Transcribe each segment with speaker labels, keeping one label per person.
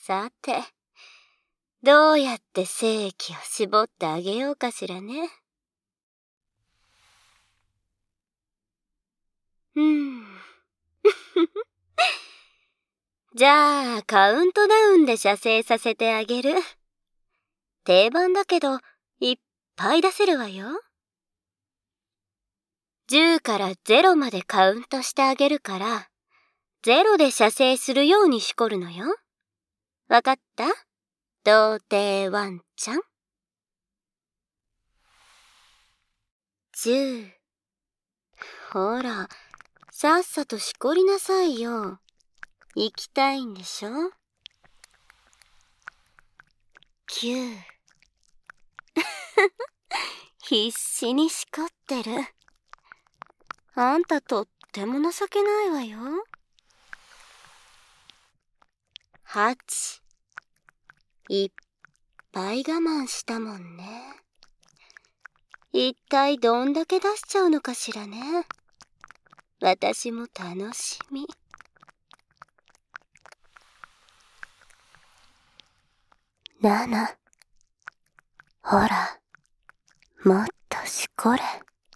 Speaker 1: さて、どうやって精液を絞ってあげようかしらね。じゃあ、カウントダウンで射精させてあげる。定番だけど、いっぱい出せるわよ。10から0までカウントしてあげるから、0で射精するようにしこるのよ。わかった？童貞ワンちゃん。10。ほら、さっさとしこりなさいよ。行きたいんでしょ？ 9。必死にしこってる。あんたとっても情けないわよ。8。いっぱい我慢したもんね。一体どんだけ出しちゃうのかしらね。私も楽しみ。7。ほら、もっとしこれ。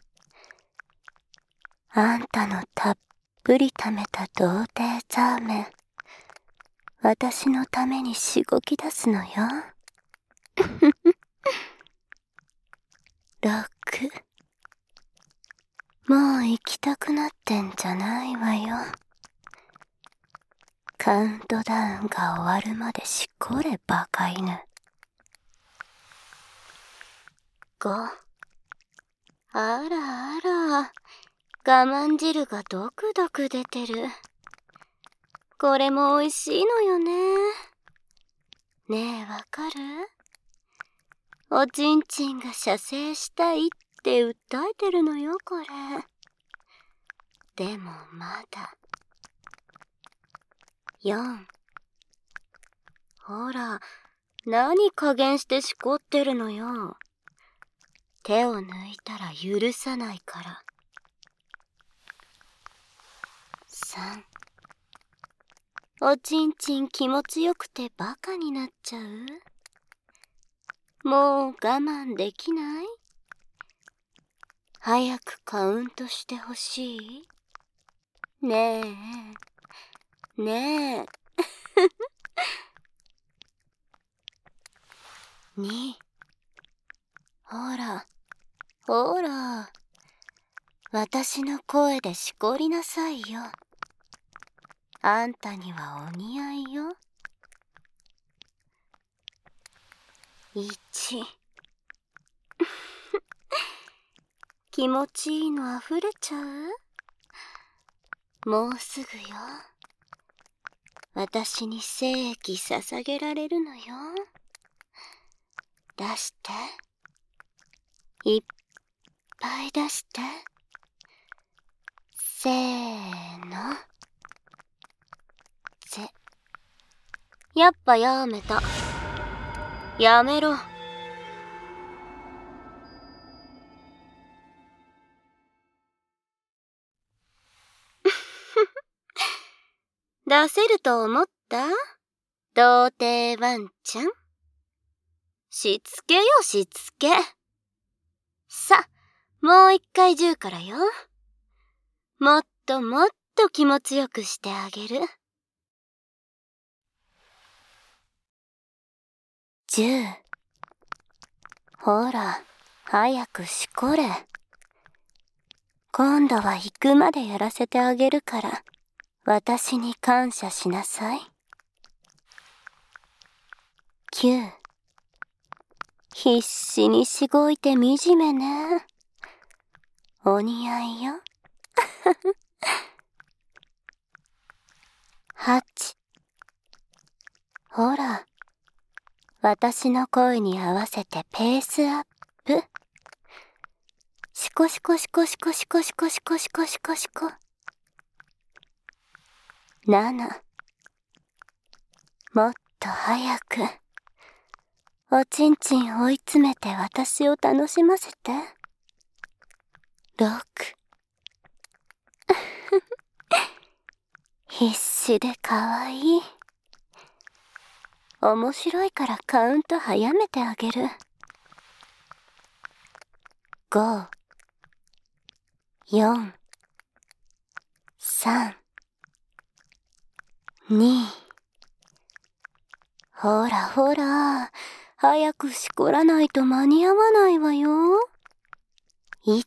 Speaker 1: あんたのたっぷり溜めた童貞ザーメン、私のためにしごき出すのよ。6。もう行きたくなってんじゃないわよ。カウントダウンが終わるまでしこれバカ犬。5。あらあら、我慢汁がドクドク出てる。これも美味しいのよね。ねえ、わかる？おちんちんが射精したいって訴えてるのよ、これ。でもまだ。4。ほら、何加減してしこってるのよ。手を抜いたら許さないから。3。おちんちん気持ちよくてバカになっちゃう？もう我慢できない？早くカウントしてほしい？ねえ、ねえ。2。ほら、ほら。私の声でしこりなさいよ。あんたにはお似合いよ。1。気持ちいいの溢れちゃう？もうすぐよ。私に精液捧げられるのよ。出して。いっぱい出して。せーの。やっぱやめた。やめろ。出せると思った？童貞ワンちゃん。しつけよ、しつけ。さ、もう一回10からよ。もっともっと気持ちよくしてあげる。10。ほら、早くしこれ。今度は行くまでやらせてあげるから、私に感謝しなさい。9。必死にしごいて惨めね。お似合いよ。8。ほら、私の声に合わせてペースアップ。シコシコシコシコシコシコシコシコシコシコ。7。もっと早く。おちんちん追い詰めて私を楽しませて。6。必死でかわいい。 面白いからカウント早めてあげる。5、4、3、2。ほらほら、早くしこらないと間に合わないわよ。1。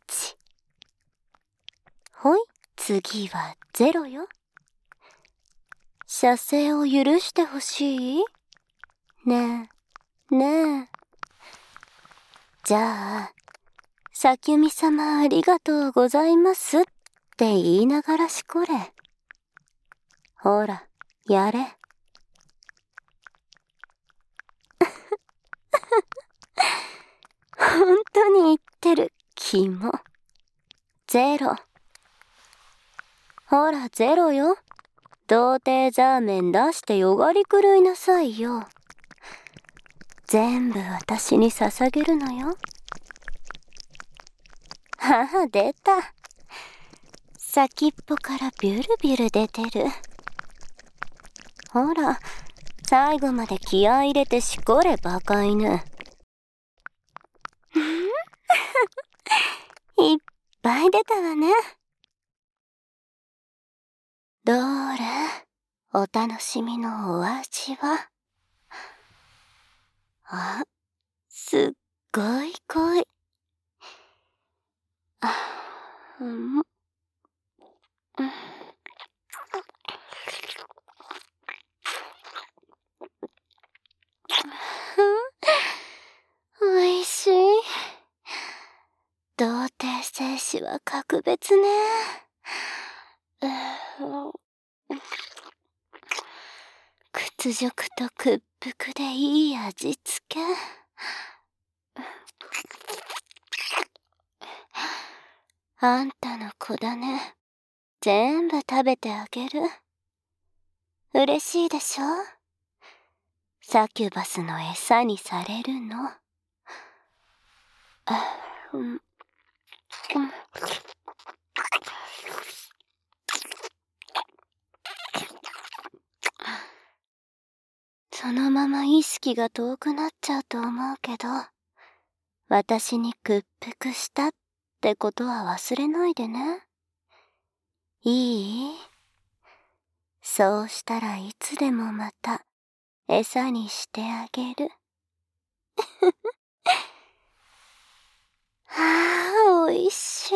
Speaker 1: ほい、次は0よ。射精を許してほしい？ねえ、ねえ。じゃあ、さきみ様ありがとうございますって言いながらしこれ。ほら、やれ。本当に言ってる、キモ。0。ほら、0よ。童貞ザーメン出してよがり狂いなさいよ。全部私に捧げるのよ。はあ、出た。先っぽからビュルビュル出てる。ほら、最後まで気合い入れてしこれ、バカ犬。いっぱい出たわね。どれ、お楽しみのお味は？あ、すっごい濃い。うん、おいしい。童貞精子は格別ね。屈辱と屈服でいい味付け。あんたの子だね。全部食べてあげる。嬉しいでしょ？サキュバスの餌にされるの。そのまま意識が遠くなっちゃうと思うけど、私に屈服したってことは忘れないでね。いい？そうしたらいつでもまた餌にしてあげる。はあ、おいしい。